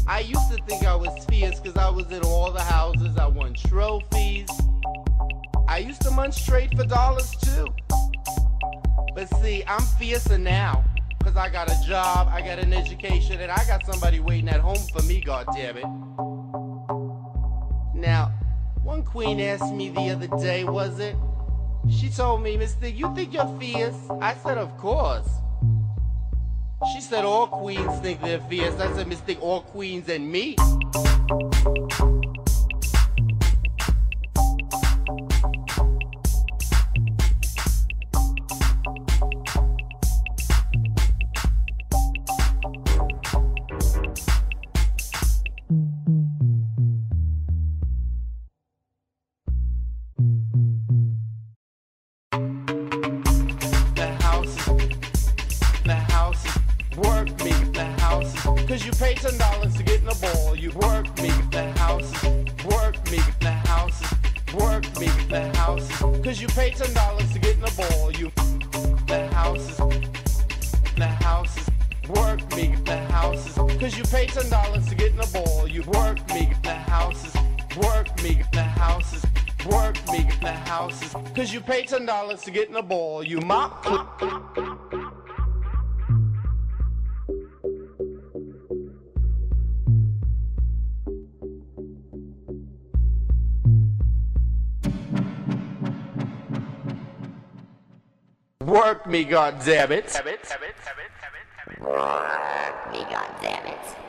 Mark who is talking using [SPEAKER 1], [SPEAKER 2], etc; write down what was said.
[SPEAKER 1] I used to think I was fierce because I was in all the houses, I won trophies. I used to munch straight for dollars too. But see, I'm fiercer now, cause I got a job, I got an education, and I got somebody waiting at home for me, goddammit. Now, one queen asked me the other day, was it? She told me, Mister, you think you're fierce? I said, of course. She said, all queens think they're fierce. I said, Mister, all queens and me. Work me, the houses, cause you pay $10 to get in a ball. You work me, the houses, work me, the houses, work me, the houses, cause you pay $10 to get in a ball. You, the houses, work me, the houses, cause you pay $10 to get in a ball. You work me, the houses, work me, the houses, work me, the houses, cause you pay $10 to get in a ball. You mop. Work me, goddammit.
[SPEAKER 2] Work me, goddammit.